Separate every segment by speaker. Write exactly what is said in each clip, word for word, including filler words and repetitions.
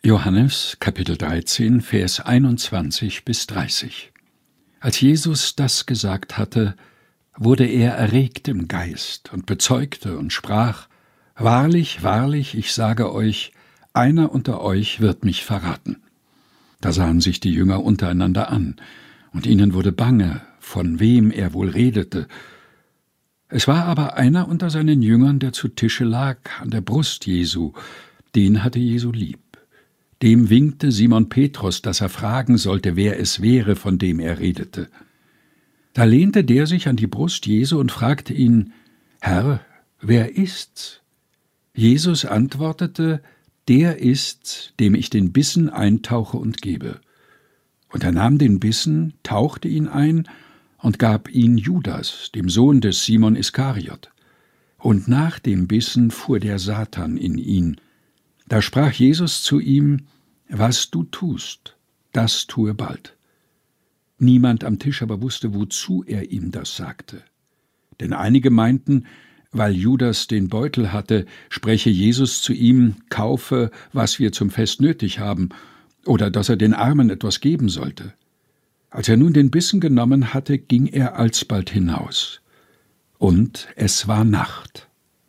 Speaker 1: Johannes, Kapitel dreizehn, Vers einundzwanzig bis dreißig. Als Jesus das gesagt hatte, wurde er erregt im Geist und bezeugte und sprach: Wahrlich, wahrlich, ich sage euch, einer unter euch wird mich verraten. Da sahen sich die Jünger untereinander an, und ihnen wurde bange, von wem er wohl redete. Es war aber einer unter seinen Jüngern, der zu Tische lag, an der Brust Jesu, den hatte Jesu lieb. Dem winkte Simon Petrus, dass er fragen sollte, wer es wäre, von dem er redete. Da lehnte der sich an die Brust Jesu und fragte ihn: Herr, wer ist's? Jesus antwortete: Der ist's, dem ich den Bissen eintauche und gebe. Und er nahm den Bissen, tauchte ihn ein und gab ihn Judas, dem Sohn des Simon Iskariot. Und nach dem Bissen fuhr der Satan in ihn. Da sprach Jesus zu ihm: Was du tust, das tue bald. Niemand am Tisch aber wusste, wozu er ihm das sagte. Denn einige meinten, weil Judas den Beutel hatte, spreche Jesus zu ihm: Kaufe, was wir zum Fest nötig haben, oder dass er den Armen etwas geben sollte. Als er nun den Bissen genommen hatte, ging er alsbald hinaus. Und es war Nacht.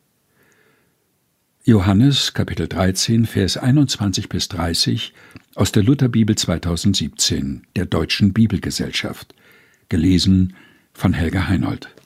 Speaker 1: Johannes, Kapitel dreizehn, Vers einundzwanzig bis dreißig aus der Lutherbibel zweitausendsiebzehn, der Deutschen Bibelgesellschaft. Gelesen von Helga Heinold.